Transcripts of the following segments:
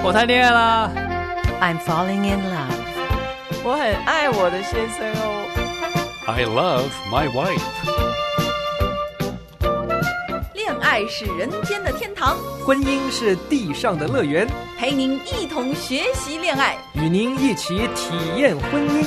我谈恋爱啦。 I'm falling in love. 我很爱我的先生哦。 I love my wife. 恋爱是人间的天堂， 婚姻是地上的乐园， 陪您一同学习恋爱， 与您一起体验婚姻。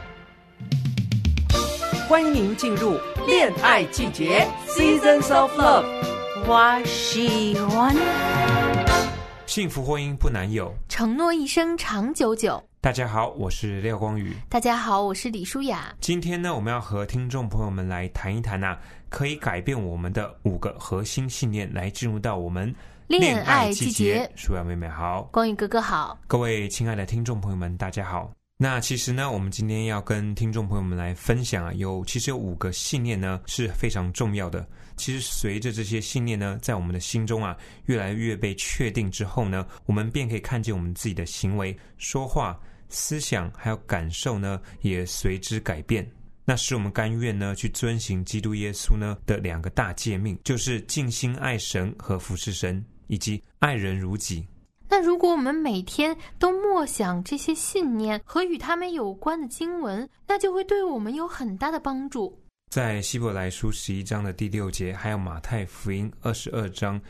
欢迎您进入恋爱季节 Seasons of Love。 我喜欢幸福婚姻不难有， 承诺一生长久久。 大家好，我是廖光宇。 大家好，我是李舒雅。 今天呢，我们要和听众朋友们来谈一谈可以改变我们的5个核心信念，来进入到我们恋爱季节。 舒雅妹妹好， 光宇哥哥好， 各位亲爱的听众朋友们大家好。那其实呢，我们今天要跟听众朋友们来分享其实有5个信念呢是非常重要的。其实随着这些信念呢在我们的心中越来越被确定之后呢，我们便可以看见我们自己的行为、说话、思想还有感受呢也随之改变。那使我们甘愿呢去遵行基督耶稣呢的2个大诫命，就是尽心爱神和服侍神，以及爱人如己。 那如果我们每天都默想这些信念和与他们有关的经文，那就会对我们有很大的帮助。 在希伯来书11章的第6节，还有马太福音22章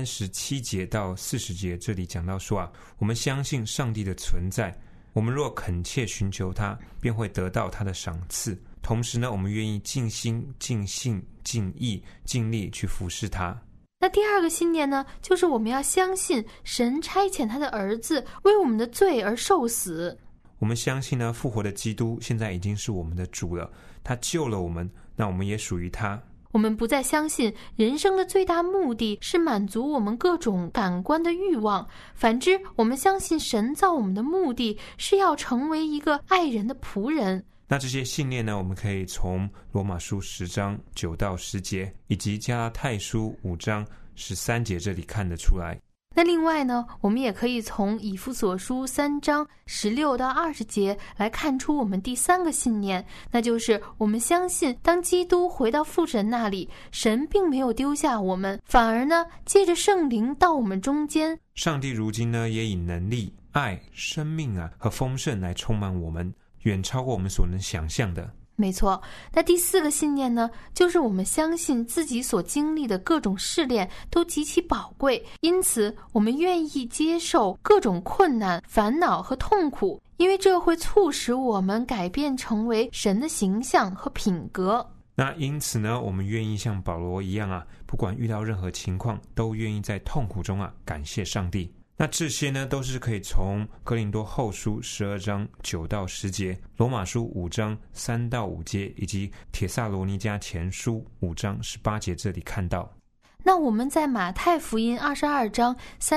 37节到40节，这里讲到说我们相信上帝的存在，我们若恳切寻求他，便会得到他的赏赐。同时呢，我们愿意尽心、尽性、尽意、尽力去服侍他。 那第2个信念呢，就是我们要相信神差遣他的儿子为我们的罪而受死。 我们相信呢，复活的基督现在已经是我们的主了，他救了我们，那我们也属于他。 我们不再相信人生的最大目的是满足我们各种感官的欲望，反之，我们相信神造我们的目的是要成为一个爱人的仆人。 那这些信念呢，我们可以从罗马书10章9到10节，以及加拉太书5章13节这里看得出来。 那另外呢，我们也可以从以弗所书3章16到20节来看出我们第3个信念，那就是我们相信当基督回到父神那里，神并没有丢下我们，反而呢，借着圣灵到我们中间。 上帝如今呢，也以能力、爱、生命和丰盛来充满我们，远超过我们所能想象的。 没错，那第4个信念呢，就是我们相信自己所经历的各种试炼都极其宝贵，因此我们愿意接受各种困难、烦恼和痛苦，因为这会促使我们改变成为神的形象和品格。 那因此呢，我们愿意像保罗一样不管遇到任何情况，都愿意在痛苦中感谢上帝。那这些呢，都是可以从哥林多后书12章9到10节、罗马书5章3到5节，以及帖撒罗尼迦前书5章18节这里看到。 那我们在马太福音22章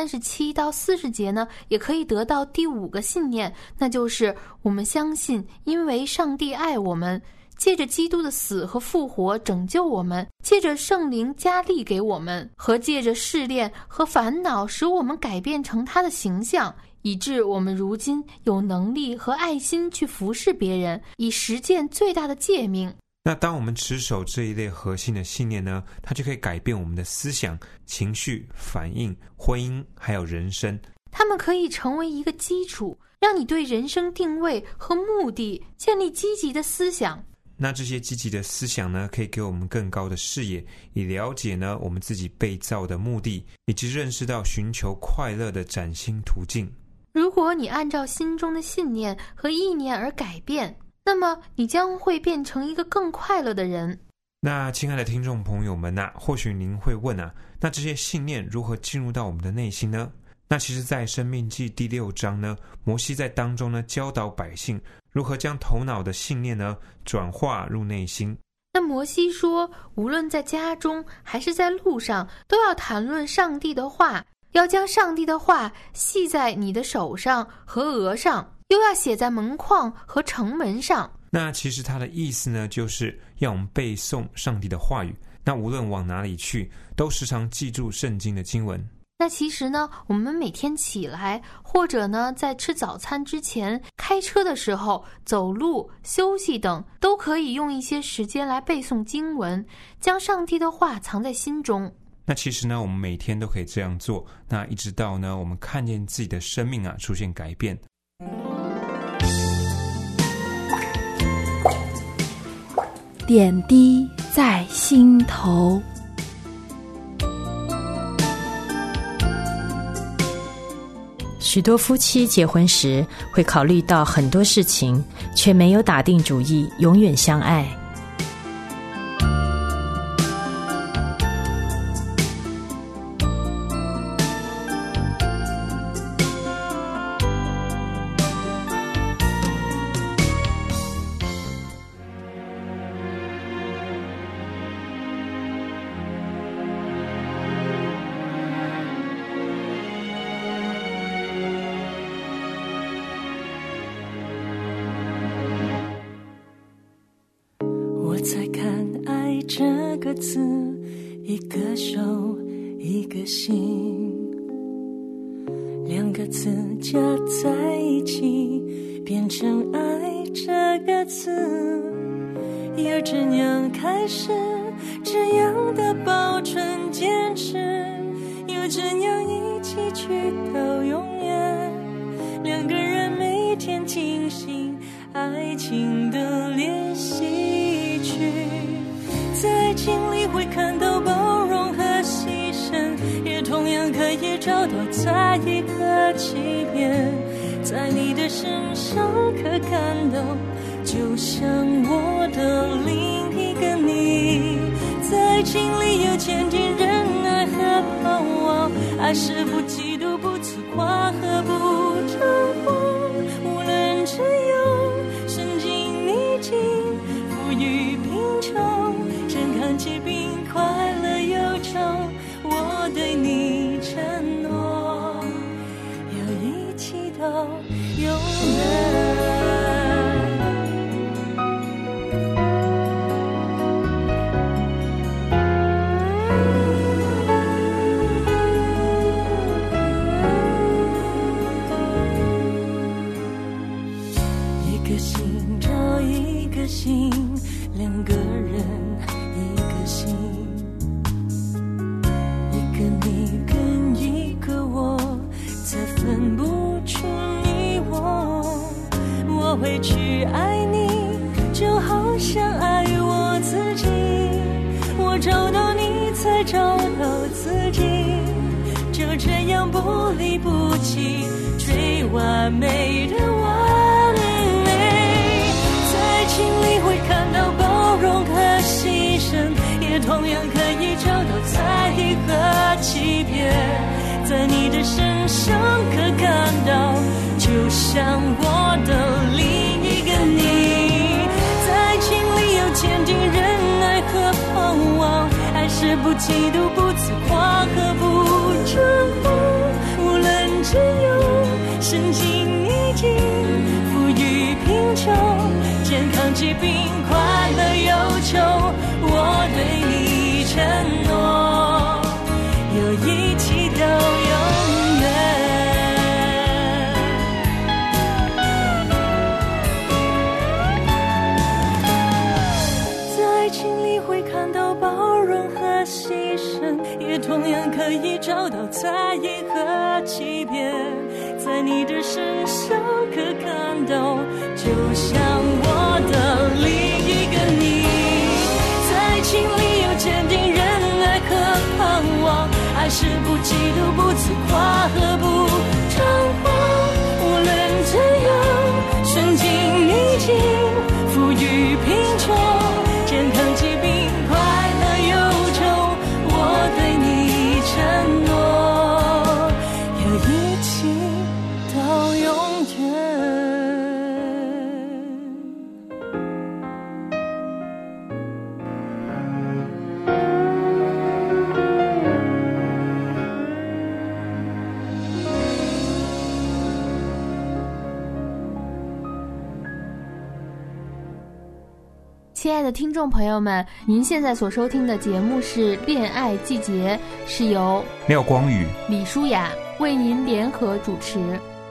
37到40节呢，也可以得到第5个信念，那就是我们相信因为上帝爱我们，借着基督的死和复活拯救我们，借着圣灵加力给我们，和借着试炼和烦恼使我们改变成他的形象，以致我们如今有能力和爱心去服侍别人，以实践最大的诫命。 那当我们持守这一类核心的信念呢，它就可以改变我们的思想、情绪、反应、婚姻还有人生。 它们可以成为一个基础，让你对人生定位和目的建立积极的思想。 那这些积极的思想呢，可以给我们更高的视野，以了解呢我们自己被造的目的，以及认识到寻求快乐的崭新途径。 如果你按照心中的信念和意念而改变，那么你将会变成一个更快乐的人。 那亲爱的听众朋友们或许您会问那这些信念如何进入到我们的内心呢？那其实在申命记第6章呢，摩西在当中呢教导百姓如何将头脑的信念呢转化入内心。 那摩西说，无论在家中还是在路上，都要谈论上帝的话，要将上帝的话系在你的手上和额上，又要写在门框和城门上。 那其实他的意思呢，就是要我们背诵上帝的话语，那无论往哪里去，都时常记住圣经的经文。 那其实呢，我们每天起来，或者呢在吃早餐之前、开车的时候、走路、休息等，都可以用一些时间来背诵经文，将上帝的话藏在心中。 那其实呢，我们每天都可以这样做，那一直到呢，我们看见自己的生命啊出现改变。 点滴在心头。 许多夫妻结婚时会考虑到很多事情，却没有打定主意永远相爱。 再看爱这个字，一个手一个心，两个字加在一起变成爱这个字。又怎样开始这样的保存坚持，又怎样一起去到永远，两个人每天进行爱情的练习曲，在爱情里会看到包容和牺牲，也同样可以找到在意和欺骗，在你的身上可看到，就像我的另一个你。在爱情里有坚定忍耐和盼望，爱是不嫉妒不自夸和不张狂，无论只有圣经逆境富裕贫穷，健康疾病快乐忧愁，我对你承诺要一起到永远。两个人一个心，一个你跟一个我，再分不出你我。我会去爱你，就好像爱我自己，我找到你才找到自己，就这样不离不弃，最完美的完美。在爱情里会看到包容和牺牲，也同样可以找到在意和欺骗，在你的身上可看到，就像我的另一个你。在爱情里有坚定忍耐和盼望，爱是不嫉妒不自夸和不张狂，无论只有圣经逆境富裕贫穷，健康疾病快乐忧愁，我对你承诺要一起到永远。在爱情里会看到包容和牺牲，也同样可以找到在意和欺骗，在你的身上可看到，就像我的另一个你。在爱情里有坚定忍耐和盼望，爱是不嫉妒不自夸和不张狂，无论怎样顺境逆境富裕贫穷，健康疾病快乐忧愁，我对你承诺要一起到永远。 亲爱的听众朋友们，您现在所收听的节目是《恋爱季节》，是由廖光宇、 李舒雅为您联合主持。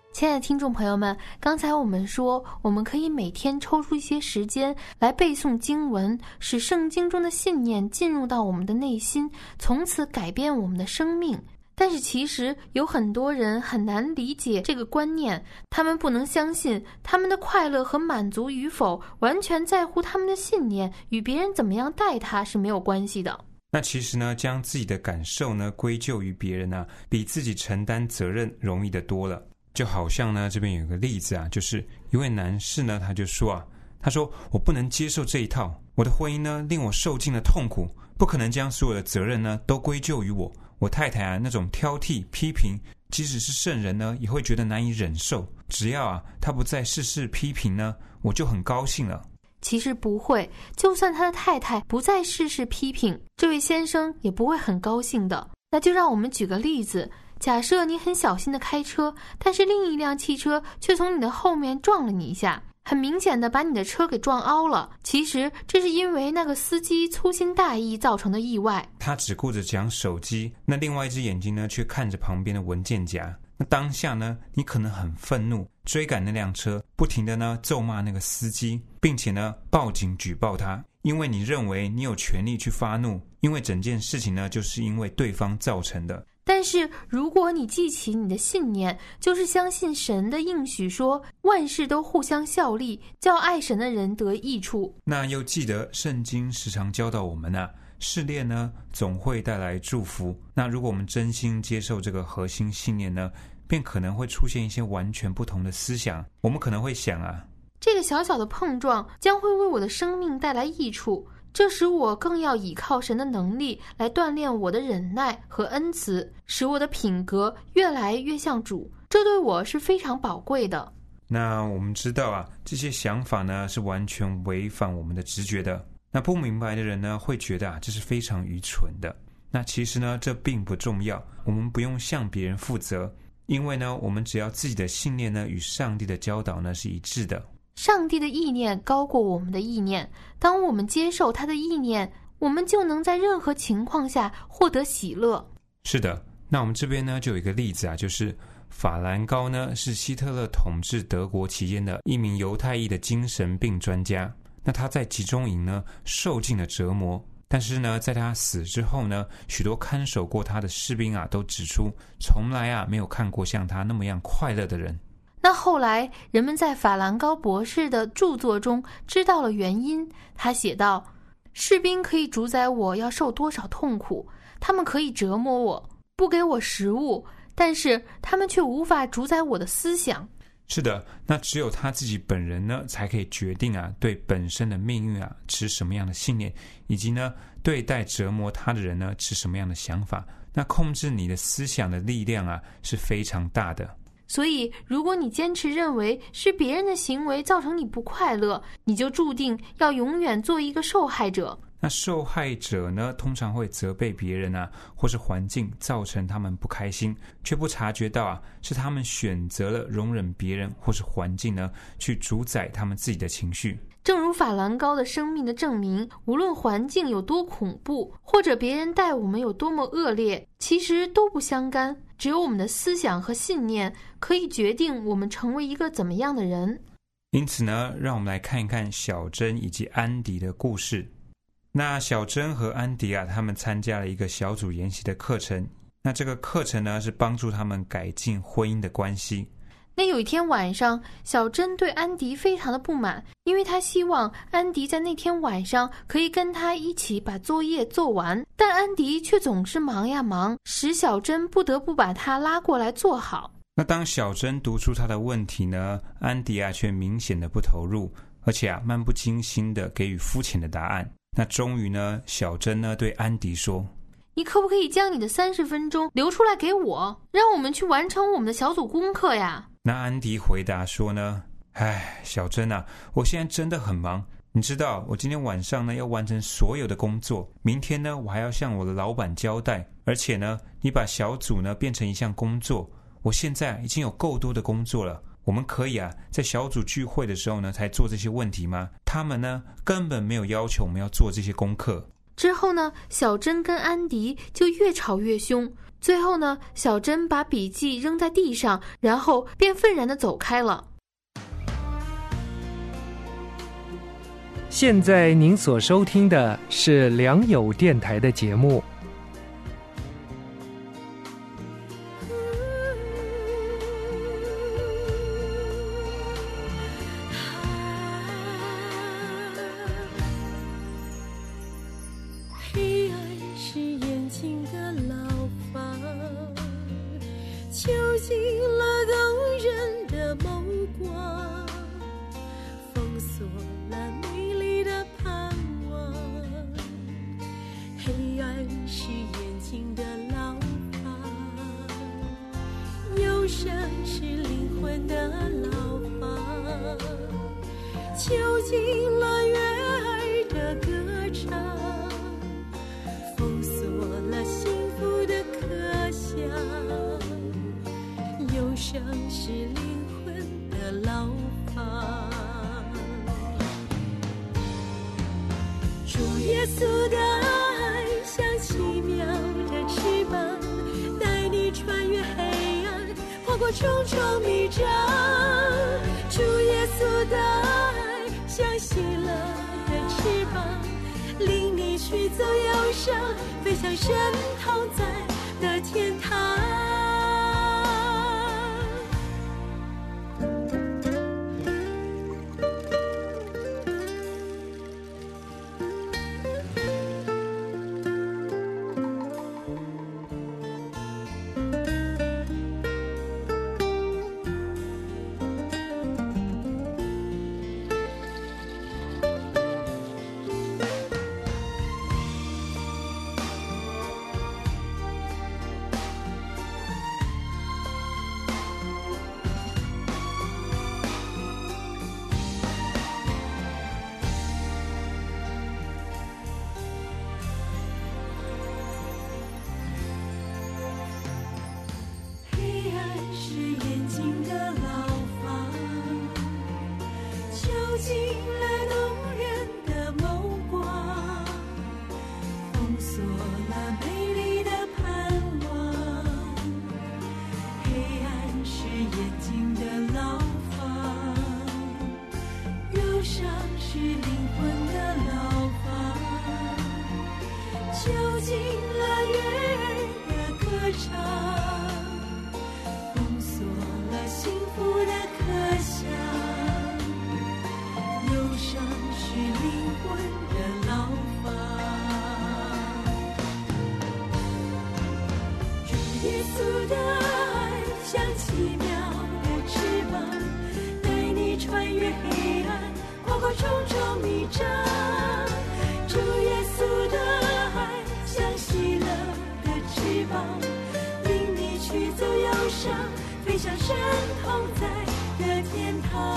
亲爱的听众朋友们，刚才我们说我们可以每天抽出一些时间来背诵经文，使圣经中的信念进入到我们的内心，从此改变我们的生命。但是其实有很多人很难理解这个观念，他们不能相信他们的快乐和满足与否完全在乎他们的信念，与别人怎么样待他是没有关系的。 那其实呢，将自己的感受呢归咎于别人啊，比自己承担责任容易得多了。就好像呢，这边有一个例子啊，就是一位男士呢，他说我不能接受这一套，我的婚姻呢令我受尽了痛苦，不可能将所有的责任呢都归咎于我。我太太啊那种挑剔批评，即使是圣人呢也会觉得难以忍受，只要啊他不再事事批评呢，我就很高兴了。 其实不会，就算他的太太不再事事批评，这位先生也不会很高兴的。那就让我们举个例子，假设你很小心的开车，但是另一辆汽车却从你的后面撞了你一下，很明显的把你的车给撞凹了。其实这是因为那个司机粗心大意造成的意外，他只顾着讲手机，那另外一只眼睛呢却看着旁边的文件夹。那当下呢，你可能很愤怒，追赶那辆车，不停的呢咒骂那个司机，并且呢报警举报他，因为你认为你有权利去发怒，因为整件事情呢就是因为对方造成的。 但是如果你记起你的信念，就是相信神的应许说万事都互相效力，叫爱神的人得益处， 那又记得圣经时常教导我们啊，试炼呢总会带来祝福。那如果我们真心接受这个核心信念呢，便可能会出现一些完全不同的思想。我们可能会想啊， 这个小小的碰撞将会为我的生命带来益处，这使我更要倚靠神的能力来锻炼我的忍耐和恩慈，使我的品格越来越像主，这对我是非常宝贵的。 那我们知道啊，这些想法呢是完全违反我们的直觉的。那不明白的人呢会觉得啊，这是非常愚蠢的。那其实呢这并不重要，我们不用向别人负责，因为呢我们只要自己的信念呢与上帝的教导呢是一致的。 上帝的意念高过我们的意念，当我们接受他的意念，我们就能在任何情况下获得喜乐。 是的，那我们这边呢就有一个例子啊，就是法兰高呢是希特勒统治德国期间的一名犹太裔的精神病专家。那他在集中营呢受尽了折磨，但是呢在他死之后呢，许多看守过他的士兵啊都指出，从来啊没有看过像他那么样快乐的人。 那后来人们在法兰高博士的著作中知道了原因，他写道，士兵可以主宰我要受多少痛苦，他们可以折磨我，不给我食物，但是他们却无法主宰我的思想。 是的，那只有他自己本人呢才可以决定啊对本身的命运啊持什么样的信念，以及呢对待折磨他的人呢持什么样的想法。那控制你的思想的力量啊是非常大的。 所以如果你坚持认为是别人的行为造成你不快乐，你就注定要永远做一个受害者。 那受害者呢通常会责备别人啊，或是环境造成他们不开心，却不察觉到啊是他们选择了容忍别人或是环境呢去主宰他们自己的情绪。 正如法兰高的生命的证明，无论环境有多恐怖，或者别人待我们有多么恶劣，其实都不相干，只有我们的思想和信念可以决定我们成为一个怎么样的人。 因此呢，让我们来看一看小珍以及安迪的故事。那小珍和安迪啊，他们参加了一个小组研习的课程。那这个课程呢，是帮助他们改进婚姻的关系。 那有一天晚上，小珍对安迪非常的不满，因为他希望安迪在那天晚上可以跟他一起把作业做完，但安迪却总是忙呀忙，使小珍不得不把他拉过来做好。 那当小珍读出他的问题呢，安迪啊却明显的不投入，而且啊漫不经心的给予肤浅的答案。那终于呢，小珍呢对安迪说， 你可不可以将你的30分钟留出来给我，让我们去完成我们的小组功课呀？ 那安迪回答说呢，小珍啊，我现在真的很忙，你知道我今天晚上呢要完成所有的工作，明天呢我还要向我的老板交代，而且呢你把小组呢变成一项工作，我现在已经有够多的工作了，我们可以啊在小组聚会的时候呢才做这些问题吗？他们呢根本没有要求我们要做这些功课。 之后呢，小珍跟安迪就越吵越凶， 最后呢，小珍把笔记扔在地上，然后便愤然地走开了。 现在您所收听的是良友电台的节目。 黑暗是眼睛的牢房，囚禁了动人的眸光，封锁了美丽的盼望。黑暗是眼睛的牢房，忧伤是灵魂的牢房，囚禁了悦耳的歌唱，封锁了幸福的可想。忧伤是灵魂的牢房。主耶稣的爱像奇妙的翅膀，带你穿越黑暗，跨过重重迷障。主耶稣的爱像喜乐的翅膀，领你去走忧伤，飞向神同在的天堂。飞向神同在的天堂。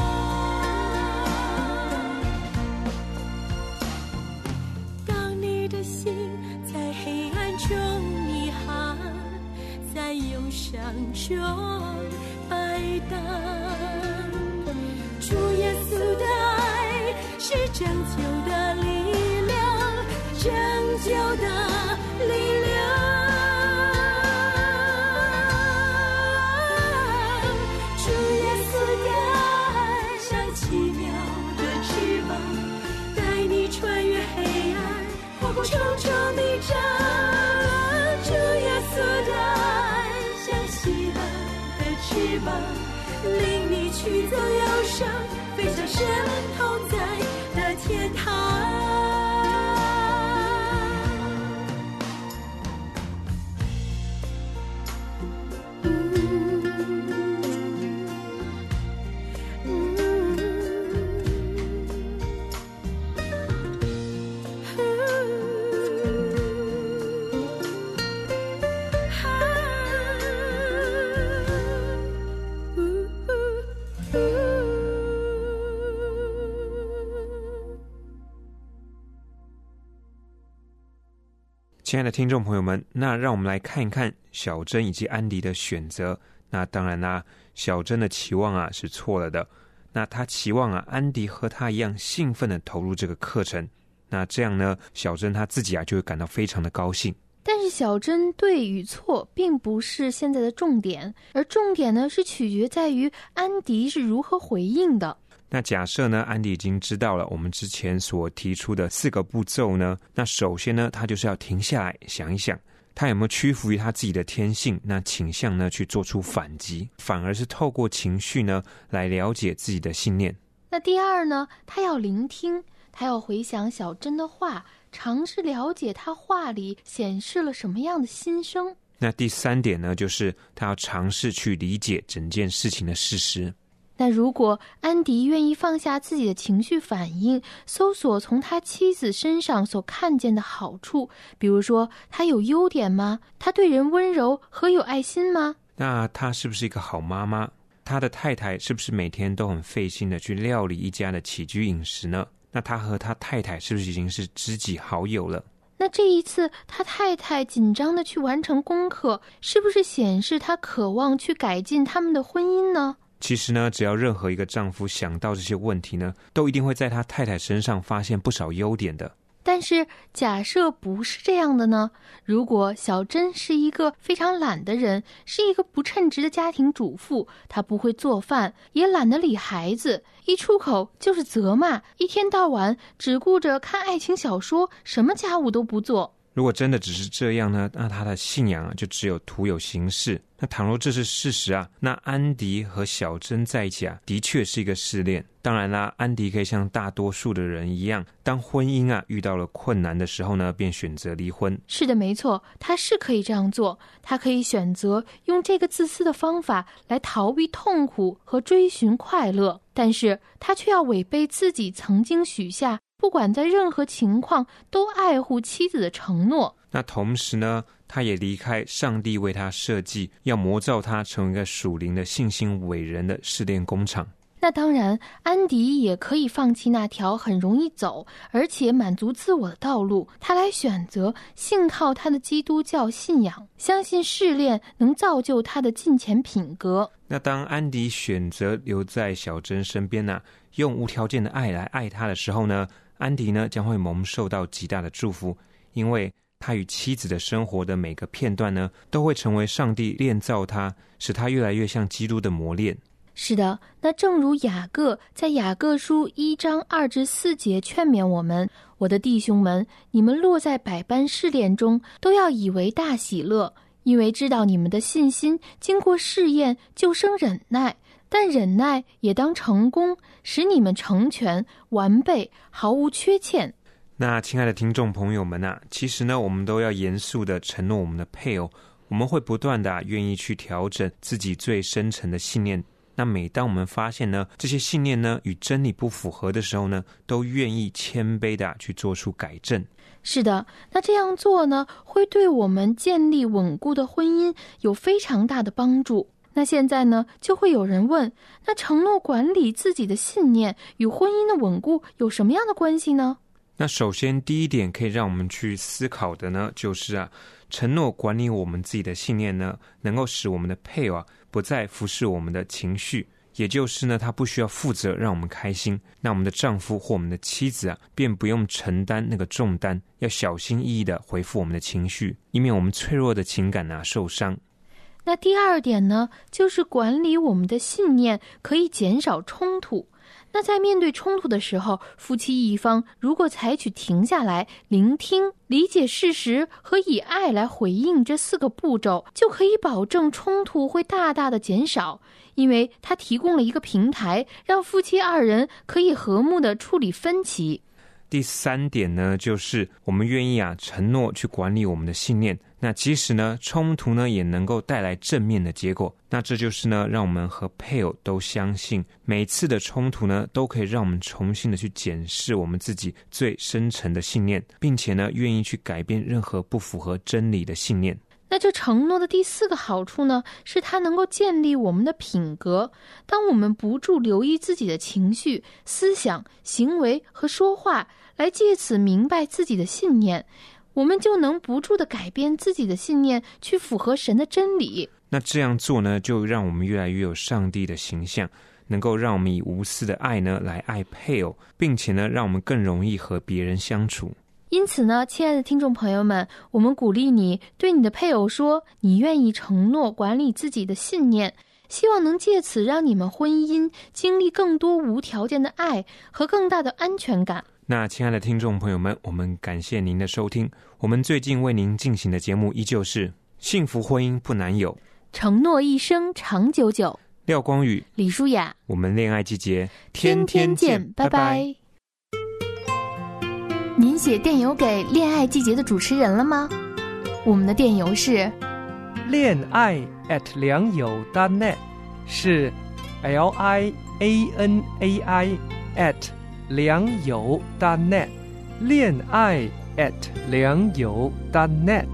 当你的心在黑暗中迷航，在忧伤中摆荡，主耶稣的爱是拯救的力量，拯救的力量。重重迷障，主耶稣的爱像喜乐的翅膀，领你去走忧伤，飞向神同在的天堂。 亲爱的听众朋友们，那让我们来看一看小珍以及安迪的选择。那当然啦，小珍的期望是错了的。那她期望安迪和她一样兴奋的投入这个课程。那这样呢，小珍她自己就会感到非常的高兴。 但是小珍对与错并不是现在的重点，而重点呢是取决在于安迪是如何回应的。 那假设呢，安迪已经知道了我们之前所提出的4个步骤呢，那首先呢，他就是要停下来想一想，他有没有屈服于他自己的天性，那倾向呢去做出反击，反而是透过情绪呢来了解自己的信念。 那第二呢，他要聆听，他要回想小珍的话，尝试了解他话里显示了什么样的心声。 那第3点呢，就是他要尝试去理解整件事情的事实。 那如果安迪愿意放下自己的情绪反应，搜索从他妻子身上所看见的好处，比如说他有优点吗？他对人温柔和有爱心吗？ 那他是不是一个好妈妈？他的太太是不是每天都很费心的去料理一家的起居饮食呢？那他和他太太是不是已经是知己好友了？ 那这一次他太太紧张的去完成功课，是不是显示他渴望去改进他们的婚姻呢？ 其实呢，只要任何一个丈夫想到这些问题呢，都一定会在他太太身上发现不少优点的。 但是假设不是这样的呢？如果小珍是一个非常懒的人，是一个不称职的家庭主妇，她不会做饭，也懒得理孩子，一出口就是责骂，一天到晚只顾着看爱情小说，什么家务都不做。 如果真的只是这样呢，那他的信仰啊就只有徒有形式。那倘若这是事实啊，那安迪和小珍在一起啊，的确是一个试炼。当然啦，安迪可以像大多数的人一样，当婚姻啊遇到了困难的时候呢，便选择离婚。 是的，没错，他是可以这样做，他可以选择用这个自私的方法来逃避痛苦和追寻快乐，但是他却要违背自己曾经许下不管在任何情况都爱护妻子的承诺。 那同时呢，他也离开上帝为他设计要磨造他成为一个属灵的信心伟人的试炼工厂。 那当然，安迪也可以放弃那条很容易走而且满足自我的道路，他来选择信靠他的基督教信仰，相信试炼能造就他的敬虔品格。 那当安迪选择留在小珍身边啊，用无条件的爱来爱他的时候呢，安迪呢将会蒙受到极大的祝福，因为他与妻子的生活的每个片段呢，都会成为上帝炼造他，使他越来越像基督的磨练。 是的，那正如雅各在雅各书1章2至4节劝勉我们，我的弟兄们，你们落在百般试炼中，都要以为大喜乐，因为知道你们的信心经过试验，就生忍耐，但忍耐也当成功，使你们成全完备，毫无缺欠。 那亲爱的听众朋友们啊，其实呢，我们都要严肃的承诺我们的配偶，我们会不断的愿意去调整自己最深层的信念。那每当我们发现呢，这些信念呢与真理不符合的时候呢，都愿意谦卑的去做出改正。 是的，那这样做呢，会对我们建立稳固的婚姻有非常大的帮助。那现在呢，就会有人问，那承诺管理自己的信念与婚姻的稳固有什么样的关系呢？ 那首先第一点可以让我们去思考的呢，就是承诺管理我们自己的信念呢，能够使我们的配偶不再服侍我们的情绪，也就是呢，他不需要负责让我们开心，那我们的丈夫或我们的妻子便不用承担那个重担，要小心翼翼的回复我们的情绪，以免我们脆弱的情感受伤。 那第二点呢，就是管理我们的信念可以减少冲突。那在面对冲突的时候，夫妻一方如果采取停下来、聆听、理解事实和以爱来回应这4个步骤，就可以保证冲突会大大的减少，因为它提供了一个平台，让夫妻2人可以和睦的处理分歧。 第3点呢，就是我们愿意承诺去管理我们的信念，那即使呢冲突呢也能够带来正面的结果。那这就是呢让我们和配偶都相信，每次的冲突呢都可以让我们重新的去检视我们自己最深层的信念，并且呢愿意去改变任何不符合真理的信念。 那这承诺的第4个好处呢，是它能够建立我们的品格。当我们不住留意自己的情绪、思想、行为和说话，来借此明白自己的信念，我们就能不住地改变自己的信念，去符合神的真理。 那这样做呢，就让我们越来越有上帝的形象，能够让我们以无私的爱呢来爱配偶，并且呢让我们更容易和别人相处。 因此呢，亲爱的听众朋友们，我们鼓励你对你的配偶说，你愿意承诺管理自己的信念，希望能借此让你们婚姻经历更多无条件的爱和更大的安全感。 那亲爱的听众朋友们，我们感谢您的收听。我们最近为您进行的节目依旧是幸福婚姻不难有， 承诺一生长久久。 廖光宇、 李舒雅， 我们恋爱季节天天见，拜拜。您写电邮给恋爱季节的主持人了吗？我们的电邮是恋爱良友.net， 是 LIANAI@ 良友.net， 恋爱良友.net。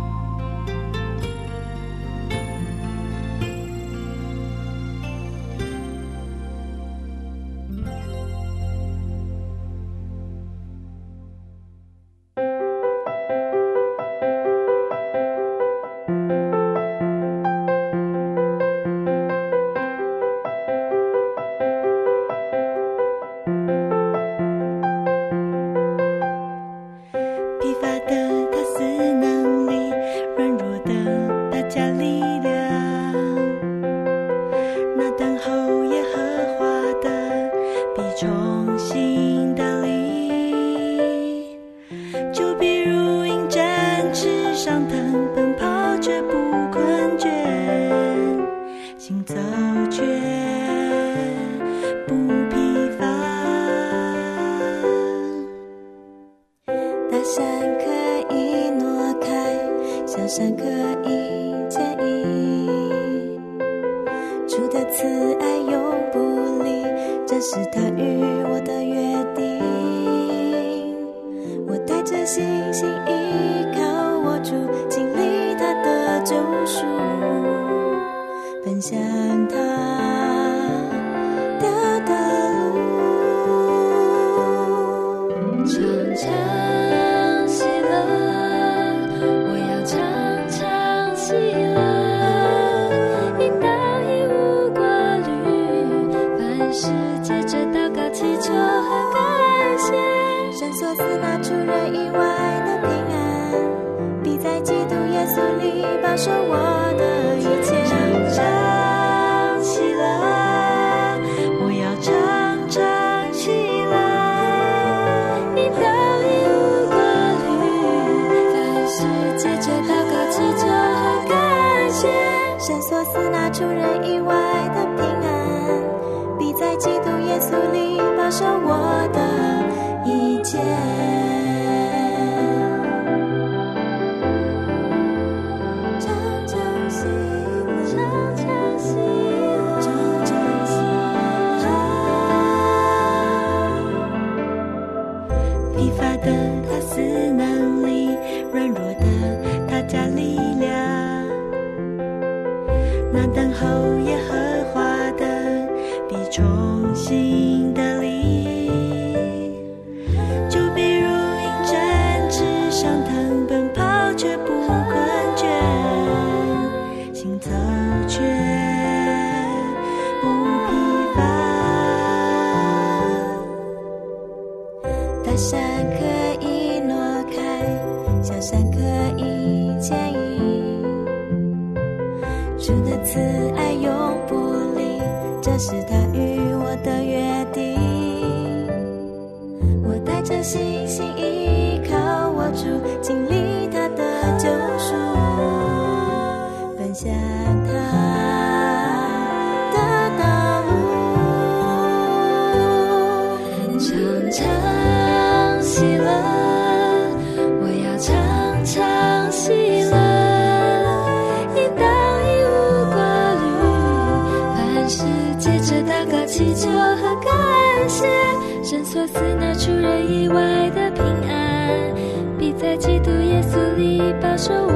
神所赐那出人意外的平安，必在基督耶稣里保守我